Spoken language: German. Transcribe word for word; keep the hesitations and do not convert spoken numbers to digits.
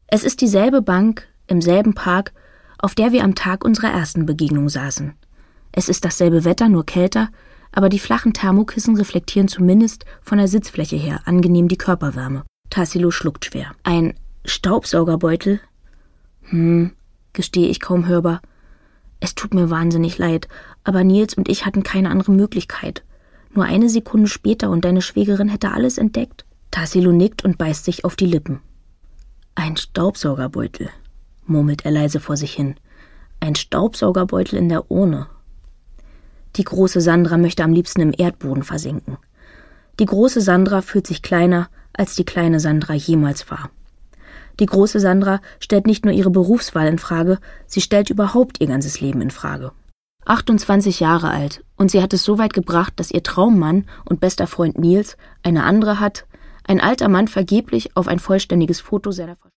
Es ist dieselbe Bank im selben Park, auf der wir am Tag unserer ersten Begegnung saßen. Es ist dasselbe Wetter, nur kälter, aber die flachen Thermokissen reflektieren zumindest von der Sitzfläche her angenehm die Körperwärme. Tassilo schluckt schwer. Ein Staubsaugerbeutel? Hm, gestehe ich kaum hörbar. Es tut mir wahnsinnig leid, aber Nils und ich hatten keine andere Möglichkeit. Nur eine Sekunde später und deine Schwägerin hätte alles entdeckt. Tassilo nickt und beißt sich auf die Lippen. Ein Staubsaugerbeutel, murmelt er leise vor sich hin. Ein Staubsaugerbeutel in der Urne. Die große Sandra möchte am liebsten im Erdboden versinken. Die große Sandra fühlt sich kleiner, als die kleine Sandra jemals war. Die große Sandra stellt nicht nur ihre Berufswahl in Frage, sie stellt überhaupt ihr ganzes Leben in Frage. achtundzwanzig Jahre alt, und sie hat es so weit gebracht, dass ihr Traummann und bester Freund Nils eine andere hat, ein alter Mann vergeblich auf ein vollständiges Foto seiner